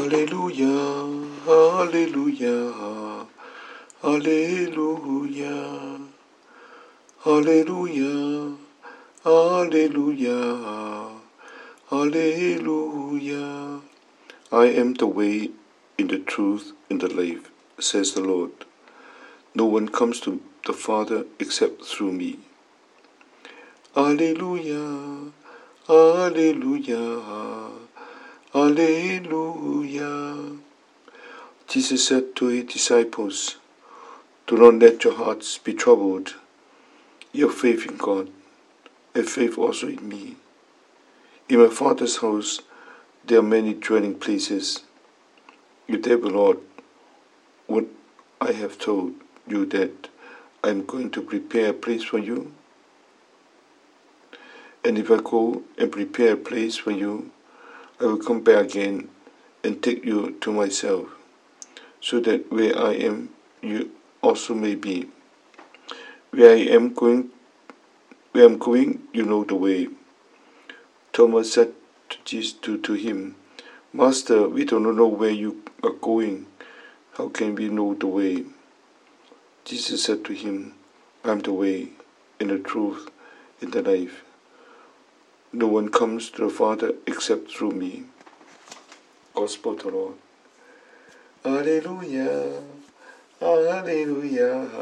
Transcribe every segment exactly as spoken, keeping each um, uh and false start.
Hallelujah, hallelujah, hallelujah, hallelujah, hallelujah, hallelujah. I am the way, in the truth, in the life, says the Lord. No one comes to the Father except through me. Hallelujah, hallelujah, hallelujah. Jesus said to his disciples, "Do not let your hearts be troubled. You have faith in God, have faith also in me. In my Father's house there are many dwelling places. If there were not, would I have told you that I am going to prepare a place for you? And if I go and prepare a place for you, I will come back again and take you to myself, so that where I am, you also may be. Where I am going, where I am going, you know the way." Thomas said to, Jesus, to, to him, "Master, we do not know where you are going. How can we know the way?" Jesus said to him, "I am the way, and the truth, and the life. No one comes to the Father except through me." Gospel of the Lord. Hallelujah, hallelujah,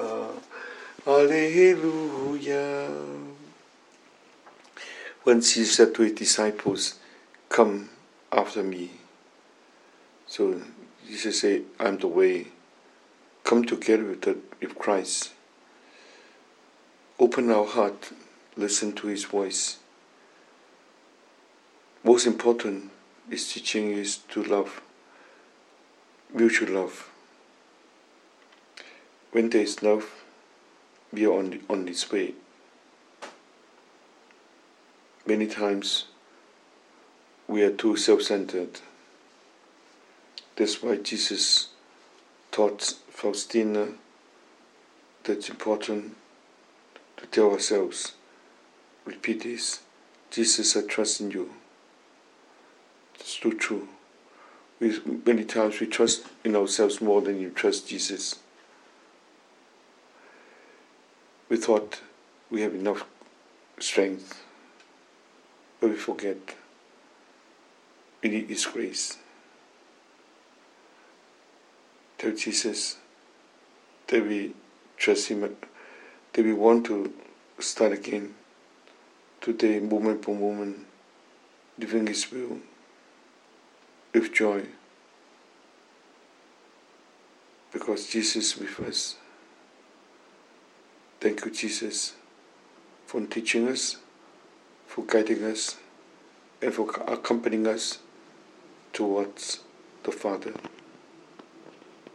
hallelujah. When Jesus said to his disciples, "Come after me," so Jesus said, "I am the way." Come together with, the, with Christ. Open our heart, listen to his voice. Most important, his teaching is to love, mutual love. When there is love, we are on, on this way. Many times we are too self-centered. That's why Jesus taught Faustina that it's important to tell ourselves, repeat this: "Jesus, I trust in you." It's too true. We, many times we trust in ourselves more than you trust Jesus. We thought we have enough strength, but we forget we need his grace. Tell Jesus that we trust him, that we want to start again today, moment by moment, living his will with joy, because Jesus is with us. Thank you, Jesus, for teaching us, for guiding us, and for accompanying us towards the Father.